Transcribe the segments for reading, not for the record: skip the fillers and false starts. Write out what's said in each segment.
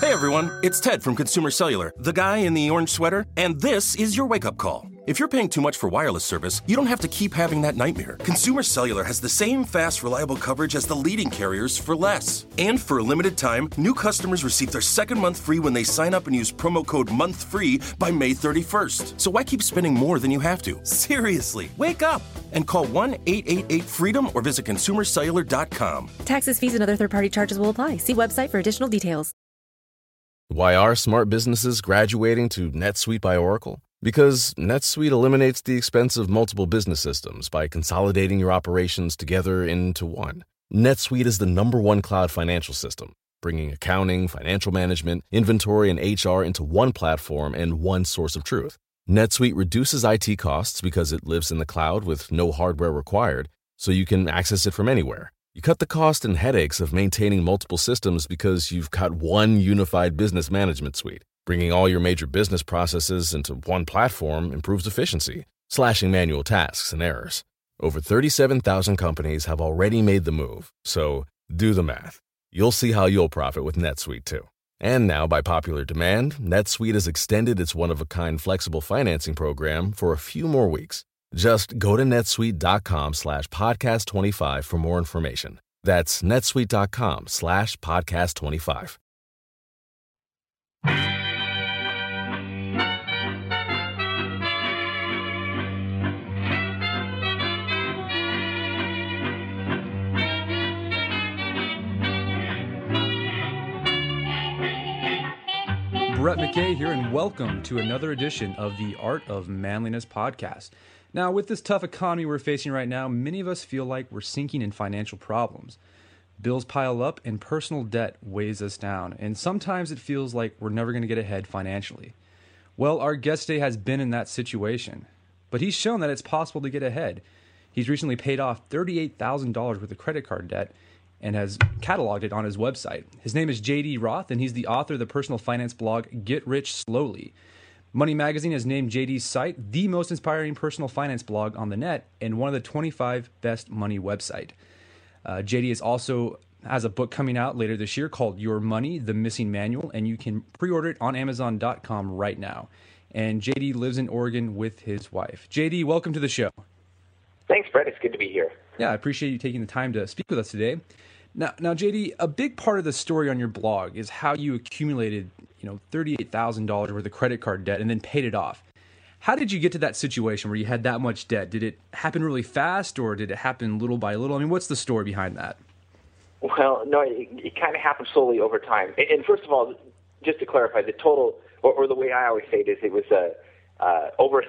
Hey everyone, it's Ted from Consumer Cellular, the guy in the orange sweater, and this is your wake-up call. If you're paying too much for wireless service, you don't have to keep having that nightmare. Consumer Cellular has the same fast, reliable coverage as the leading carriers for less. And for a limited time, new customers receive their second month free when they sign up and use promo code MONTHFREE by May 31st. So why keep spending more than you have to? Seriously, wake up and call 1-888-FREEDOM or visit consumercellular.com. Taxes, fees, and other third-party charges will apply. See website for additional details. Why are smart businesses graduating to NetSuite by Oracle? Because NetSuite eliminates the expense of multiple business systems by consolidating your operations together into one. NetSuite is the #1 cloud financial system, bringing accounting, financial management, inventory, and HR into one platform and one source of truth. NetSuite reduces IT costs because it lives in the cloud with no hardware required, so you can access it from anywhere. You cut the cost and headaches of maintaining multiple systems because you've got one unified business management suite. Bringing all your major business processes into one platform improves efficiency, slashing manual tasks and errors. Over 37,000 companies have already made the move, so do the math. You'll see how you'll profit with NetSuite too. And now, by popular demand, NetSuite has extended its one-of-a-kind flexible financing program for a few more weeks. Just go to netsuite.com/podcast25 for more information. That's netsuite.com/podcast25. Brett McKay here, and welcome to another edition of the Art of Manliness podcast. Now, with this tough economy we're facing right now, many of us feel like we're sinking in financial problems. Bills pile up and personal debt weighs us down, and sometimes it feels like we're never going to get ahead financially. Well, our guest today has been in that situation, but he's shown that it's possible to get ahead. He's recently paid off $38,000 worth of credit card debt and has cataloged it on his website. His name is JD Roth, and he's the author of the personal finance blog Get Rich Slowly. Money Magazine has named JD's site the most inspiring personal finance blog on the net and one of the 25 best money website. JD is also has a book coming out later this year called Your Money, The Missing Manual, and you can pre-order it on Amazon.com right now. And JD lives in Oregon with his wife. JD, welcome to the show. Thanks, Brett. It's good to be here. Yeah, I appreciate you taking the time to speak with us today. Now, JD, a big part of the story on your blog is how you accumulated, $38,000 worth of credit card debt and then paid it off. How did you get to that situation where you had that much debt? Did it happen really fast, or did it happen little by little? I mean, what's the story behind that? Well, no, it kind of happened slowly over time. And first of all, just to clarify, the total, or the way I always say it is, it was over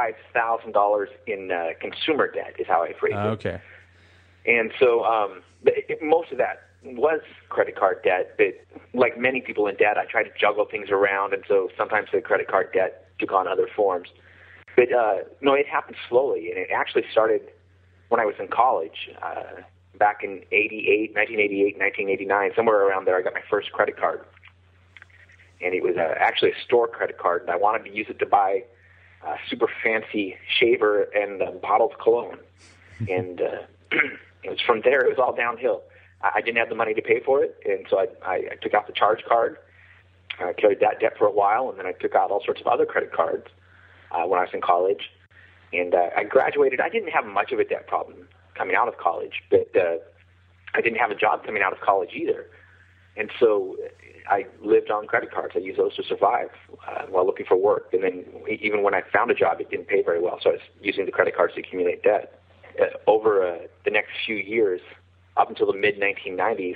$35,000 in consumer debt is how I phrase it. Okay. And so most of that was credit card debt, but like many people in debt, I tried to juggle things around, and so sometimes the credit card debt took on other forms. But no, it happened slowly, and it actually started when I was in college, back in 1988, 1989, somewhere around there. I got my first credit card, and it was actually a store credit card, and I wanted to use it to buy a super fancy shaver and a bottle of cologne, and it was from there, it was all downhill. I didn't have the money to pay for it, and so I took out the charge card. I carried that debt for a while, and then I took out all sorts of other credit cards when I was in college. And I graduated. I didn't have much of a debt problem coming out of college, but I didn't have a job coming out of college either. And so I lived on credit cards. I used those to survive while looking for work. And then even when I found a job, it didn't pay very well, so I was using the credit cards to accumulate debt. Over the next few years, up until the mid-1990s,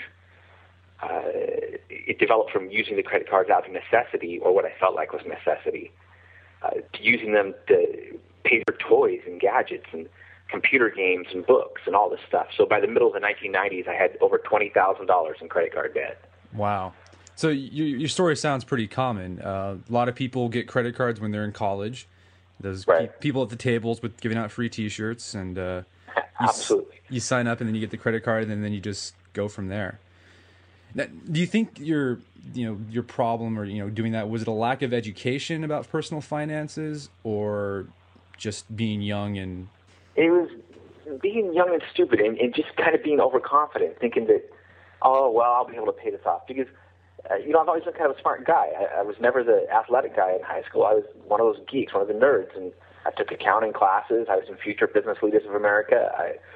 it developed from using the credit cards out of necessity, or what I felt like was necessity, to using them to pay for toys and gadgets and computer games and books and all this stuff. So by the middle of the 1990s, I had over $20,000 in credit card debt. Wow. So your story sounds pretty common. A lot of people get credit cards when they're in college. Those people at the tables with giving out free T-shirts, and absolutely, you sign up and then you get the credit card, and then you just go from there. Now, do you think your problem, or doing that, was it a lack of education about personal finances, or just being young and? It was being young and stupid, and just kind of being overconfident, thinking that, oh well, I'll be able to pay this off. Because I've always been kind of a smart guy. I was never the athletic guy in high school. I was one of those geeks, one of the nerds, and I took accounting classes. I was in Future Business Leaders of America.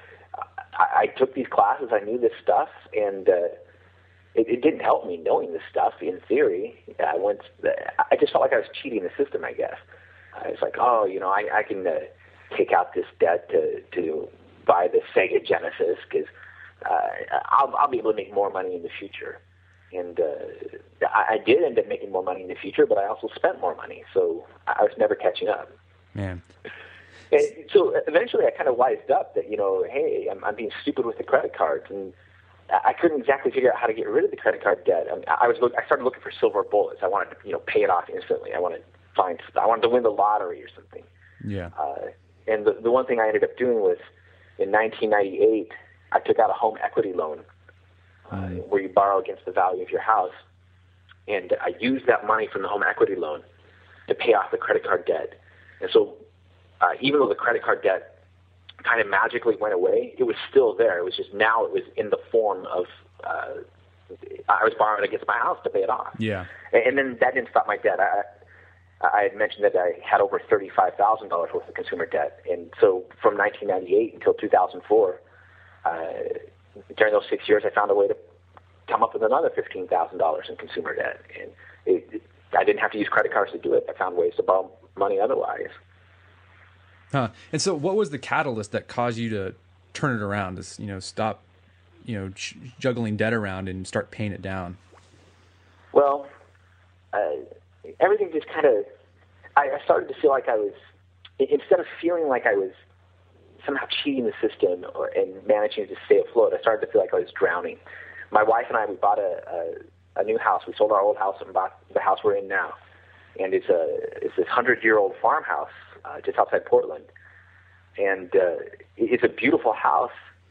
I took these classes. I knew this stuff, and it didn't help me knowing this stuff in theory. I just felt like I was cheating the system, I guess. I was like, I can take out this debt to buy the Sega Genesis because I'll be able to make more money in the future. And I did end up making more money in the future, but I also spent more money, so I was never catching up. Man. And so eventually I kind of wised up that, hey, I'm being stupid with the credit cards, and I couldn't exactly figure out how to get rid of the credit card debt. I started looking for silver bullets. I wanted to, pay it off instantly. I wanted to win the lottery or something. Yeah. And the one thing I ended up doing was in 1998, I took out a home equity loan where you borrow against the value of your house, and I used that money from the home equity loan to pay off the credit card debt. And so even though the credit card debt kind of magically went away, it was still there. It was just now it was in the form of I was borrowing against my house to pay it off. Yeah. And then that didn't stop my debt. I had mentioned that I had over $35,000 worth of consumer debt. And so from 1998 until 2004, during those 6 years, I found a way to come up with another $15,000 in consumer debt. And I didn't have to use credit cards to do it. I found ways to borrow money otherwise. Huh. And so what was the catalyst that caused you to turn it around, to, stop, juggling debt around and start paying it down? Well, everything just kind of, I started to feel like I was, instead of feeling like I was somehow cheating the system and managing to stay afloat, I started to feel like I was drowning. My wife and I, we bought a new house. We sold our old house and bought the house we're in now. And it's this 100-year-old farmhouse just outside Portland. And it's a beautiful house,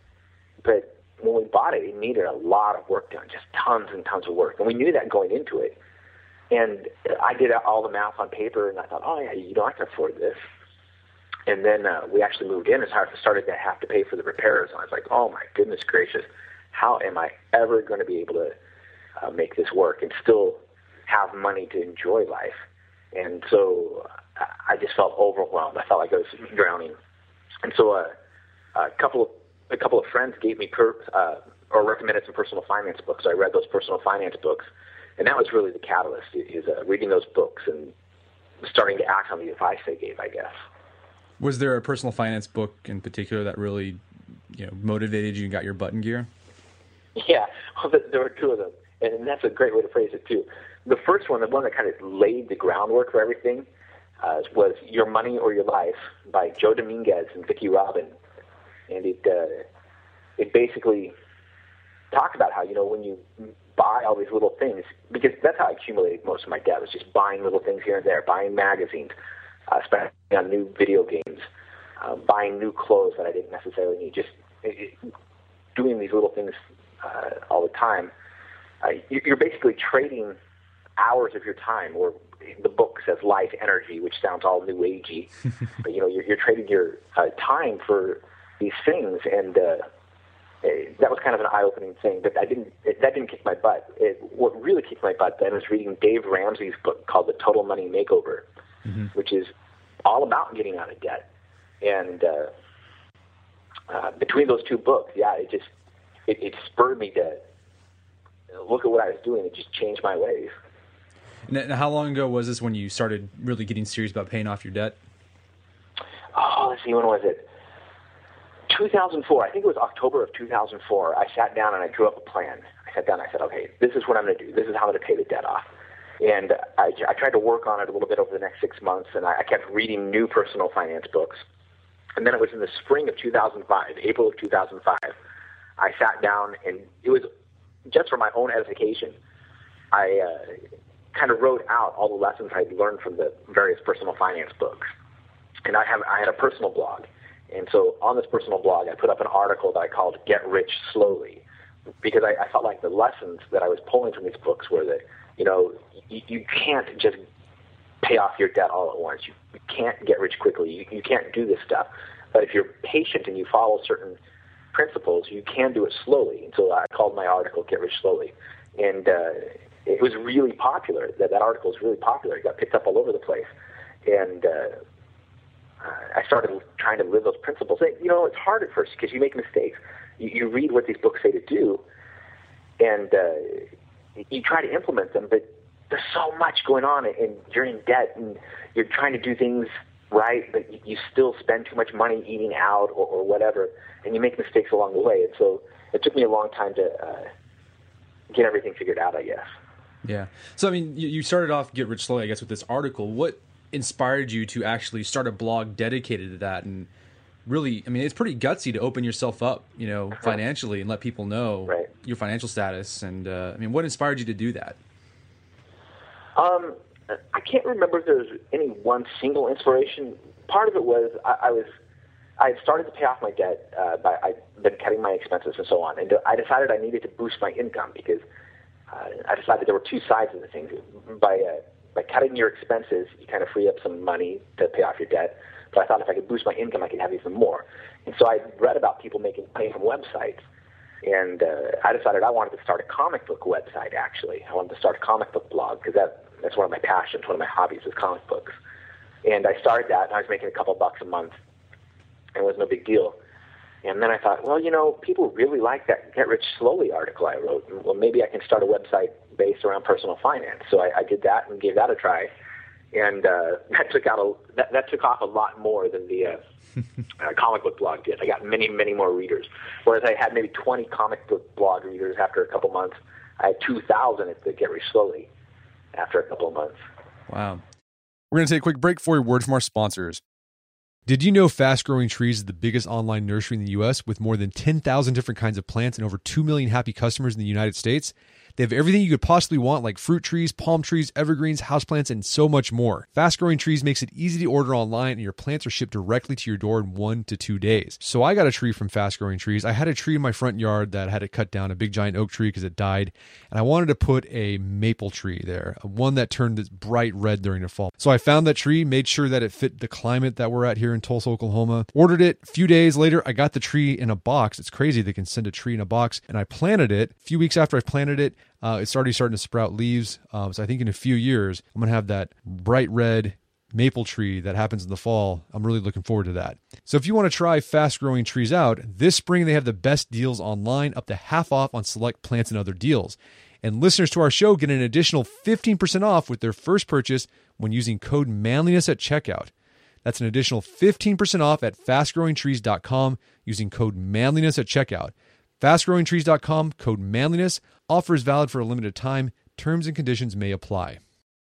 but when we bought it, it needed a lot of work done, just tons and tons of work. And we knew that going into it. And I did all the math on paper, and I thought, oh, yeah, I can afford this. And then we actually moved in and started to have to pay for the repairs. And I was like, oh, my goodness gracious, how am I ever going to be able to make this work and still have money to enjoy life? And so I just felt overwhelmed. I felt like I was drowning. And so a couple of friends gave me or recommended some personal finance books. So I read those personal finance books, and that was really the catalyst, is reading those books and starting to act on the advice they gave, I guess. Was there a personal finance book in particular that really, motivated you and got your butt in gear? Yeah, well, there were two of them, and that's a great way to phrase it too. The first one, the one that kind of laid the groundwork for everything, was Your Money or Your Life by Joe Dominguez and Vicki Robin. And it basically talked about how, when you buy all these little things, because that's how I accumulated most of my debt, was just buying little things here and there, buying magazines, spending on new video games, buying new clothes that I didn't necessarily need, just doing these little things all the time. You're basically trading hours of your time, or the book says life energy, which sounds all new agey, but you're trading your time for these things, and that was kind of an eye-opening thing. But that didn't kick my butt. What really kicked my butt then was reading Dave Ramsey's book called The Total Money Makeover, which is all about getting out of debt. And between those two books, it spurred me to look at what I was doing. It just changed my ways. Now, how long ago was this when you started really getting serious about paying off your debt? Oh, let's see, when was it? 2004. I think it was October of 2004. I sat down and I drew up a plan. I sat down and I said, okay, this is what I'm going to do. This is how I'm going to pay the debt off. And I tried to work on it a little bit over the next 6 months, and I kept reading new personal finance books. And then it was in the spring of 2005, April of 2005, I sat down, and it was just for my own edification. I kind of wrote out all the lessons I'd learned from the various personal finance books. And I had a personal blog. And so on this personal blog, I put up an article that I called Get Rich Slowly, because I felt like the lessons that I was pulling from these books were that, you can't just pay off your debt all at once. You can't get rich quickly. You can't do this stuff. But if you're patient and you follow certain principles, you can do it slowly. And so I called my article Get Rich Slowly. And it was really popular. That article was really popular. It got picked up all over the place. And I started trying to live those principles. It's hard at first because you make mistakes. You read what these books say to do, and you try to implement them, but there's so much going on, and you're in debt, and you're trying to do things right, but you still spend too much money eating out or whatever, and you make mistakes along the way. And so it took me a long time to get everything figured out, I guess. Yeah. So, I mean, you started off Get Rich Slowly, I guess, with this article. What inspired you to actually start a blog dedicated to that? And really, I mean, it's pretty gutsy to open yourself up, financially and let people know your financial status. And, I mean, what inspired you to do that? I can't remember if there was any one single inspiration. Part of it was I had started to pay off my debt. I'd been cutting my expenses and so on. And I decided I needed to boost my income because I decided there were two sides of the thing. By cutting your expenses, you kind of free up some money to pay off your debt. But I thought if I could boost my income, I could have even more. And so I read about people making money from websites. And I decided I wanted to start a comic book website, actually. I wanted to start a comic book blog because that's one of my passions, one of my hobbies is comic books. And I started that, and I was making a couple bucks a month. And it was no big deal. And then I thought, well, people really like that Get Rich Slowly article I wrote. Well, maybe I can start a website based around personal finance. So I did that and gave that a try. And that took off a lot more than the comic book blog did. I got many, many more readers. Whereas I had maybe 20 comic book blog readers after a couple months, I had 2,000 at the Get Rich Slowly after a couple of months. Wow. We're going to take a quick break for a word from our sponsors. Did you know Fast Growing Trees is the biggest online nursery in the U.S. with more than 10,000 different kinds of plants and over 2 million happy customers in the United States? They have everything you could possibly want, like fruit trees, palm trees, evergreens, houseplants, and so much more. Fast Growing Trees makes it easy to order online, and your plants are shipped directly to your door in 1 to 2 days. So I got a tree from Fast Growing Trees. I had a tree in my front yard that had to cut down, a big giant oak tree because it died, and I wanted to put a maple tree there, one that turned this bright red during the fall. So I found that tree, made sure that it fit the climate that we're at here in Tulsa, Oklahoma, ordered it. A few days later, I got the tree in a box. It's crazy they can send a tree in a box, and I planted it. A few weeks after I planted it, it's already starting to sprout leaves. So I think in a few years, I'm going to have that bright red maple tree that happens in the fall. I'm really looking forward to that. So if you want to try Fast Growing Trees out, this spring they have the best deals online, up to half off on select plants and other deals. And listeners to our show get an additional 15% off with their first purchase when using code manliness at checkout. That's an additional 15% off at fastgrowingtrees.com using code manliness at checkout. Fastgrowingtrees.com, code manliness. Offer is valid for a limited time. Terms and conditions may apply.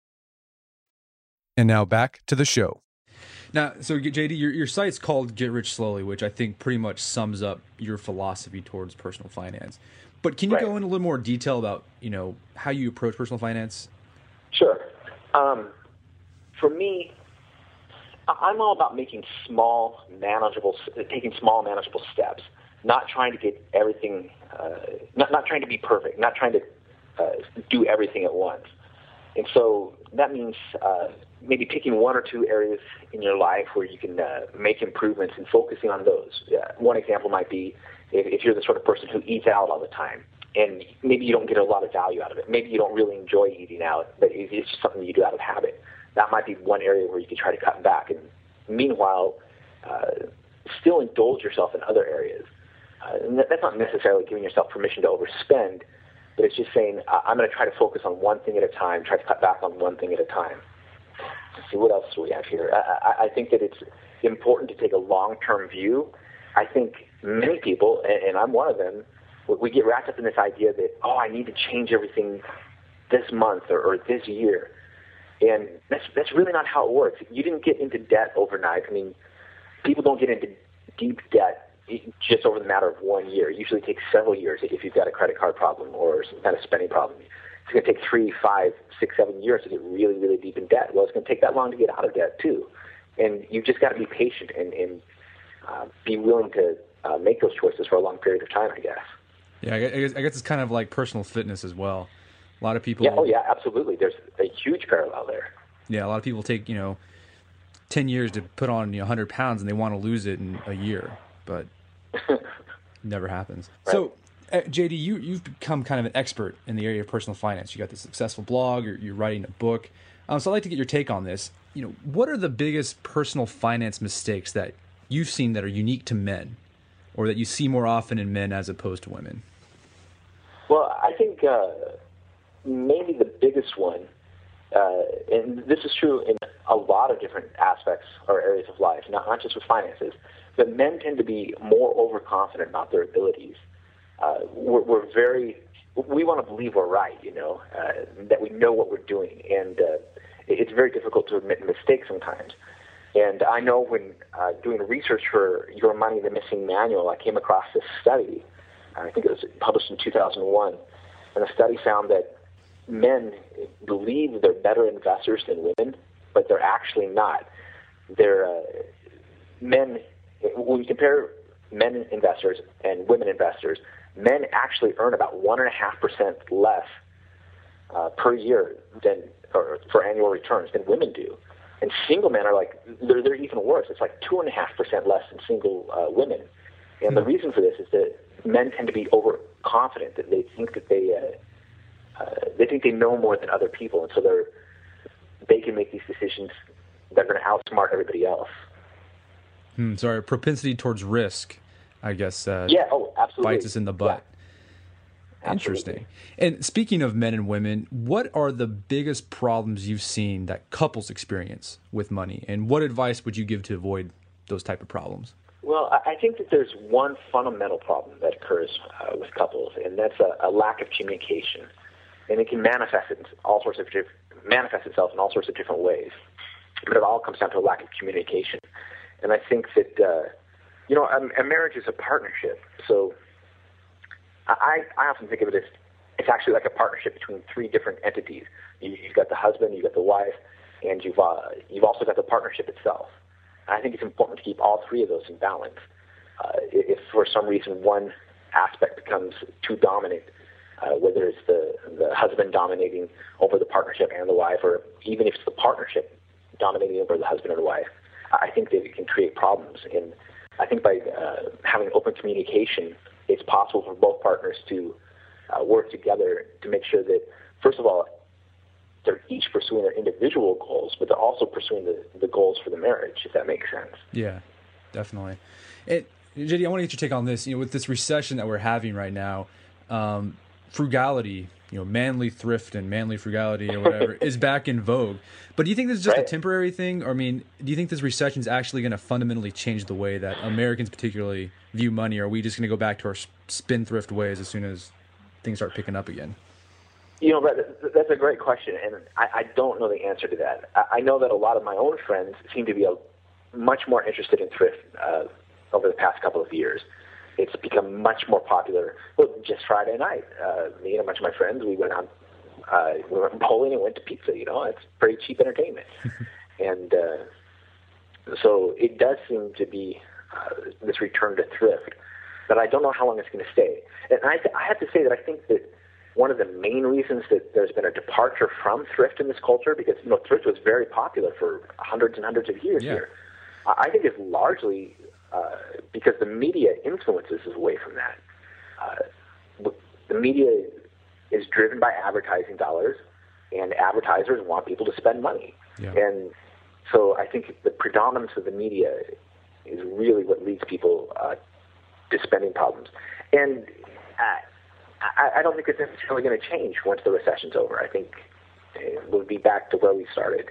And now back to the show. Now, so JD, your site's called Get Rich Slowly, which I think pretty much sums up your philosophy towards personal finance. But can you go into a little more detail about, how you approach personal finance? Sure. For me, I'm all about taking small, manageable steps. Not trying to get everything, not trying to be perfect, not trying to do everything at once. And so that means maybe picking one or two areas in your life where you can make improvements and focusing on those. One example might be if you're the sort of person who eats out all the time, and maybe you don't get a lot of value out of it. Maybe you don't really enjoy eating out, but it's just something you do out of habit. That might be one area where you can try to cut back. And meanwhile, still indulge yourself in other areas. And that's not necessarily giving yourself permission to overspend, but it's just saying, I'm going to try to focus on one thing at a time, try to cut back on one thing at a time. Let's see, what else do we have here? I think that it's important to take a long-term view. I think many people, and I'm one of them, we get wrapped up in this idea that, I need to change everything this month or this year. And that's really not how it works. You didn't get into debt overnight. I mean, people don't get into deep debt just over the matter of 1 year. It usually takes several years if you've got a credit card problem or some kind of spending problem. It's going to take 3, 5, 6, 7 years to get really, really deep in debt. Well, it's going to take that long to get out of debt, too. And you've just got to be patient and be willing to make those choices for a long period of time, I guess. Yeah, I guess it's kind of like personal fitness as well. A lot of people... Yeah, absolutely. There's a huge parallel there. Yeah, a lot of people take, 10 years to put on 100 pounds and they want to lose it in a year, but never happens. Right. So JD, you've become kind of an expert in the area of personal finance. You got this successful blog, you're writing a book. So I'd like to get your take on this. What are the biggest personal finance mistakes that you've seen that are unique to men, or that you see more often in men as opposed to women? Well, I think maybe the biggest one, and this is true in a lot of different aspects or areas of life, not just with finances, but men tend to be more overconfident about their abilities. We want to believe we're right, that we know what we're doing, and it's very difficult to admit mistakes sometimes. And I know when doing research for Your Money, the Missing Manual, I came across this study. I think it was published in 2001, and the study found that men believe they're better investors than women, but they're actually not. Men, when you compare men investors and women investors, men actually earn about 1.5% less per year for annual returns than women do. And single men are they're even worse. It's like 2.5% less than single women. And the reason for this is that men tend to be overconfident, that they think that they know more than other people, and so they can make these decisions that are going to outsmart everybody else. So our propensity towards risk, I guess, absolutely. bites us in the butt. Yeah. Interesting. And speaking of men and women, what are the biggest problems you've seen that couples experience with money, and what advice would you give to avoid those type of problems? Well, I think that there's one fundamental problem that occurs with couples, and that's a lack of communication. And it can manifest itself in all sorts of different ways. But it all comes down to a lack of communication. And I think that, a marriage is a partnership. So I often think of it as it's actually like a partnership between three different entities. You've got the husband, you've got the wife, and you've also got the partnership itself. And I think it's important to keep all three of those in balance. If for some reason one aspect becomes too dominant, whether it's the husband dominating over the partnership and the wife, or even if it's the partnership dominating over the husband or the wife, I think that it can create problems. And I think by having open communication, it's possible for both partners to work together to make sure that, first of all, they're each pursuing their individual goals, but they're also pursuing the goals for the marriage, if that makes sense. Yeah, definitely. JD, I want to get your take on this. With this recession that we're having right now, frugality, manly thrift and manly frugality or whatever is back in vogue. But do you think this is just a temporary thing? Or, do you think this recession is actually going to fundamentally change the way that Americans particularly view money? Or are we just going to go back to our spendthrift ways as soon as things start picking up again? That's a great question, and I don't know the answer to that. I know that a lot of my own friends seem to be much more interested in thrift over the past couple of years. It's become much more popular. Well, just Friday night, me and a bunch of my friends, we went bowling and went to pizza. It's pretty cheap entertainment. And so it does seem to be this return to thrift, but I don't know how long it's going to stay. And I have to say that I think that one of the main reasons that there's been a departure from thrift in this culture, because thrift was very popular for hundreds and hundreds of years here, I think it's largely because the media influences us away from that. The media is driven by advertising dollars, and advertisers want people to spend money. Yeah. And so I think the predominance of the media is really what leads people to spending problems. And I don't think it's necessarily going to change once the recession's over. I think we'll be back to where we started.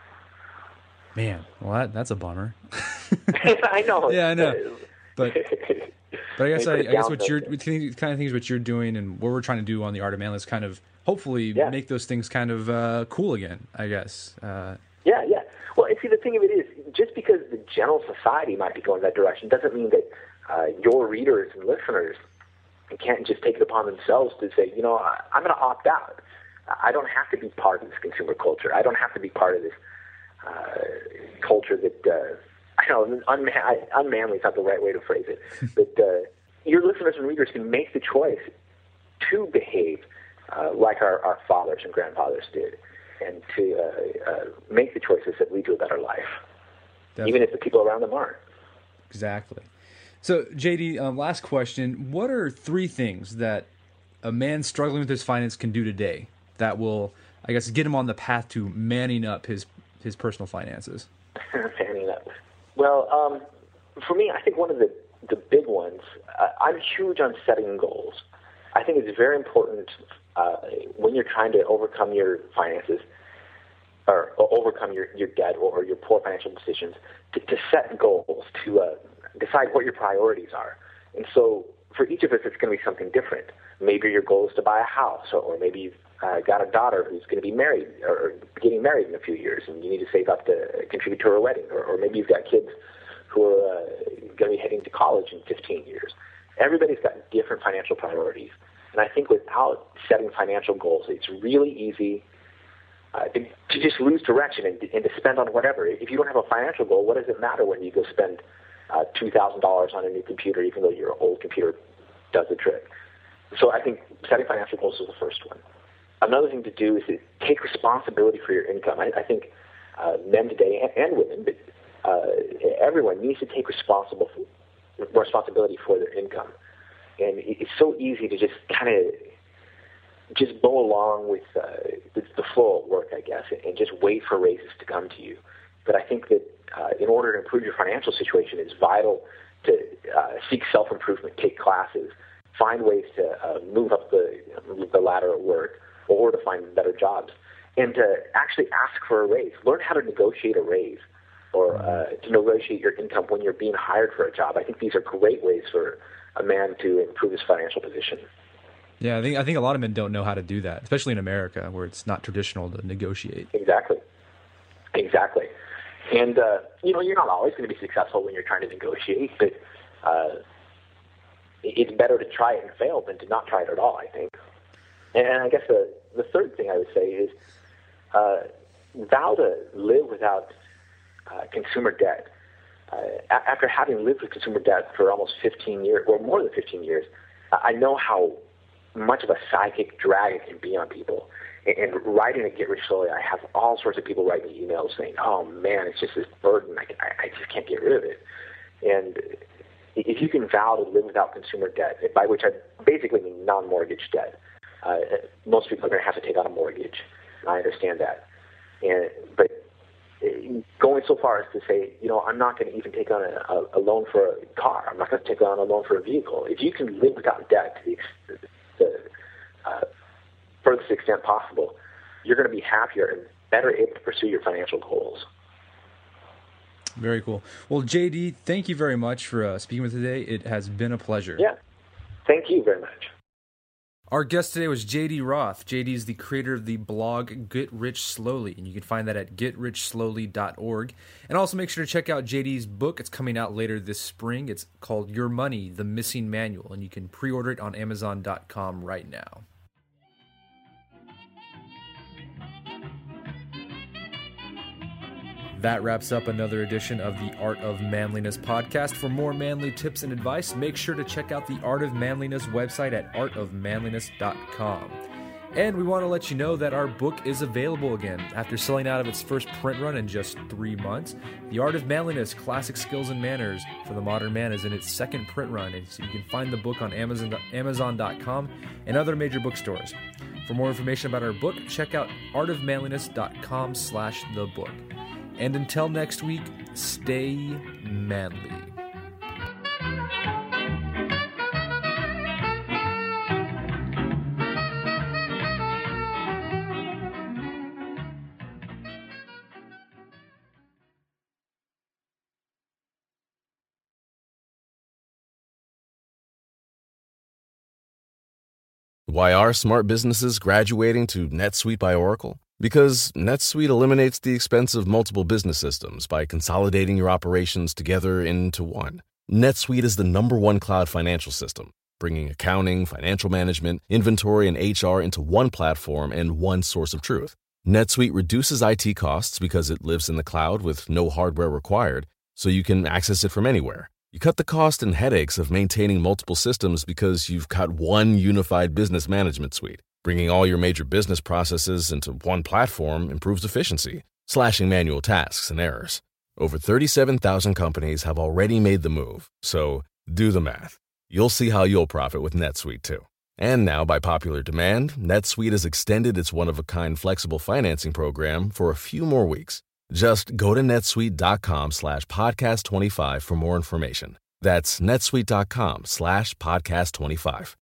Man, well, that's a bummer. I know. Yeah, I know. But I guess what you're kind of things what you're doing and what we're trying to do on the Art of Manliness is kind of hopefully make those things kind of cool again, I guess. Yeah. Well, and see, the thing of it is, just because the general society might be going that direction doesn't mean that your readers and listeners can't just take it upon themselves to say, I'm going to opt out. I don't have to be part of this consumer culture. I don't have to be part of this culture that, unmanly is not the right way to phrase it, but your listeners and readers can make the choice to behave like our fathers and grandfathers did, and to make the choices that lead to a better life, Definitely. Even if the people around them aren't. Exactly. So, JD, last question. What are 3 things that a man struggling with his finance can do today that will, I guess, get him on the path to manning up his personal finances? Manning up. Well, for me, I think one of the big ones, I'm huge on setting goals. I think it's very important when you're trying to overcome your finances or overcome your debt or your poor financial decisions to set goals, to decide what your priorities are. And so for each of us, it's going to be something different. Maybe your goal is to buy a house, or maybe you've got a daughter who's going to be married or getting married in a few years, and you need to save up to contribute to her wedding. Or maybe you've got kids who are going to be heading to college in 15 years. Everybody's got different financial priorities. And I think without setting financial goals, it's really easy to just lose direction and to spend on whatever. If you don't have a financial goal, what does it matter when you go spend $2,000 on a new computer, even though your old computer does the trick? So I think setting financial goals is the first one. Another thing to do is to take responsibility for your income. I think men today and women, but everyone needs to take responsibility for their income. And it's so easy to just kind of just go along with the flow of work, I guess, and just wait for raises to come to you. But I think that in order to improve your financial situation, it's vital to seek self-improvement, take classes, find ways to move up the ladder at work, or to find better jobs, and to actually ask for a raise. Learn how to negotiate a raise, or to negotiate your income when you're being hired for a job. I think these are great ways for a man to improve his financial position. Yeah, I think a lot of men don't know how to do that, especially in America, where it's not traditional to negotiate. Exactly. And you're not always going to be successful when you're trying to negotiate, but it's better to try it and fail than to not try it at all, I think. And I guess the third thing I would say is vow to live without consumer debt. After having lived with consumer debt for almost 15 years, or more than 15 years, I know how much of a psychic drag it can be on people. And writing at Get Rich Slowly, I have all sorts of people writing me emails saying, "Oh man, it's just this burden. I just can't get rid of it." And if you can vow to live without consumer debt, by which I basically mean non-mortgage debt, most people are going to have to take out a mortgage. I understand that, but going so far as to say, I'm not going to even take on a loan for a car. I'm not going to take on a loan for a vehicle. If you can live without debt to the furthest extent possible, you're going to be happier and better able to pursue your financial goals. Very cool. Well, JD, thank you very much for speaking with me today. It has been a pleasure. Yeah, thank you very much. Our guest today was JD Roth. JD is the creator of the blog Get Rich Slowly, and you can find that at getrichslowly.org. And also make sure to check out JD's book. It's coming out later this spring. It's called Your Money, The Missing Manual, and you can pre-order it on Amazon.com right now. That wraps up another edition of the Art of Manliness podcast. For more manly tips and advice, make sure to check out the Art of Manliness website at artofmanliness.com. And we want to let you know that our book is available again. After selling out of its first print run in just 3 months, The Art of Manliness, Classic Skills and Manners for the Modern Man is in its second print run. And so you can find the book on Amazon.com and other major bookstores. For more information about our book, check out artofmanliness.com/thebook. And until next week, stay manly. Why are smart businesses graduating to NetSuite by Oracle? Because NetSuite eliminates the expense of multiple business systems by consolidating your operations together into one. NetSuite is the #1 cloud financial system, bringing accounting, financial management, inventory, and HR into one platform and one source of truth. NetSuite reduces IT costs because it lives in the cloud with no hardware required, so you can access it from anywhere. You cut the cost and headaches of maintaining multiple systems because you've got one unified business management suite. Bringing all your major business processes into one platform improves efficiency, slashing manual tasks and errors. Over 37,000 companies have already made the move. So Do the math. You'll see how you'll profit with NetSuite, too. And now, by popular demand, NetSuite has extended its one-of-a-kind flexible financing program for a few more weeks. Just go to netsuite.com/podcast25 for more information. That's netsuite.com/podcast25.